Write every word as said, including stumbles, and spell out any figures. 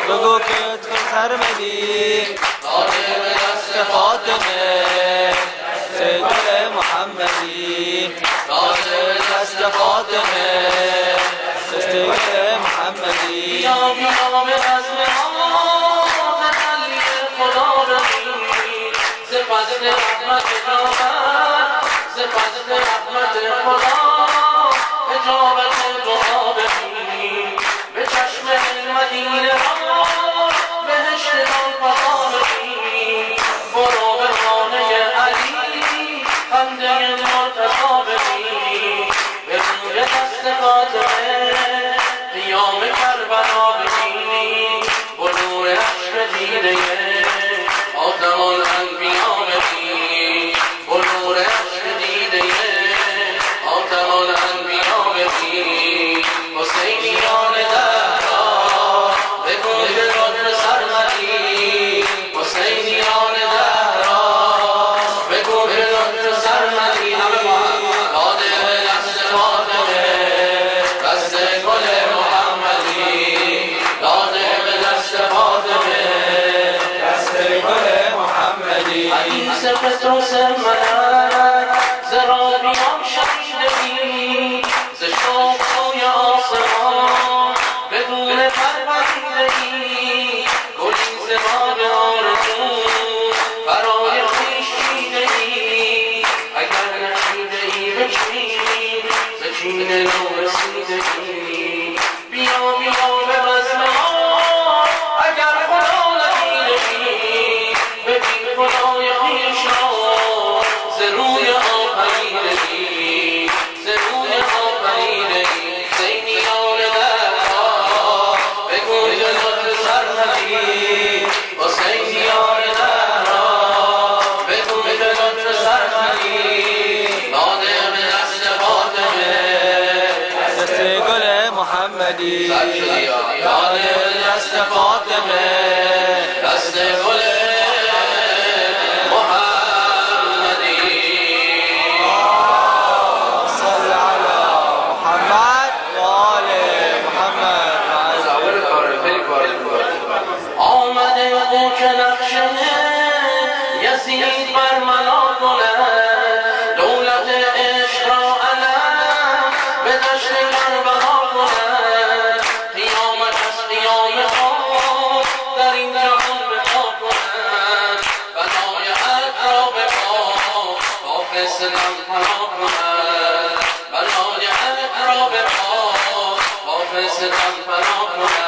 بگو که تو سرمدی داده به دست فاطمه گل محمدی داده به دست فاطمه دست گل محمدی بیا بیا به رزم ها تسلی خدا ببینی ز فضل رحمت اجابت ز فضل رحمت خدا اجابت دعا ببینی به چشم مدینه را بهشت الفضا ببینی برو به خانه علی خنده مرتضی ببینی به روی دست فاطمه قیام کربلا ببینی بلور عشق دیده خاتم الانبیا ببینی بلور عشق دیده خاتم الانبیا ببینی حسینیان دهرا بگو به لطف سرمدی حسینیان دهرا بگو به لطف سرمدی داده به دست فاطمه دست گل محمدی داده به دست فاطمه دست گل محمدی حدیث پتروس ملک ز راویان شنیدگی ز شاخهای آسمان بدون پروریدگی گلی ز باغ آرزو برای خویش چیدگی اگر نچیدهای به چین ز چین نو رسیدگی بیا بیا به بزم ما اگر خدا ندیدگی ببین خدای خویش را ز روی آفریدگی ز روی آفریدگی حسینیان دهرا بگو به لطف سرمدی حسینیان دهرا بگو به لطف سرمدی داده به دست فاطمه دست گل محمدی داده به دست فاطمه دست گل یزید بر منا کند دولت عشق را علم به دشت کربلا کند قیامت از قیام خود در این جهان بپا کند بلای حق را به پا حافظ دم پناه کند بلای حق را به پا حافظ دم پناه کند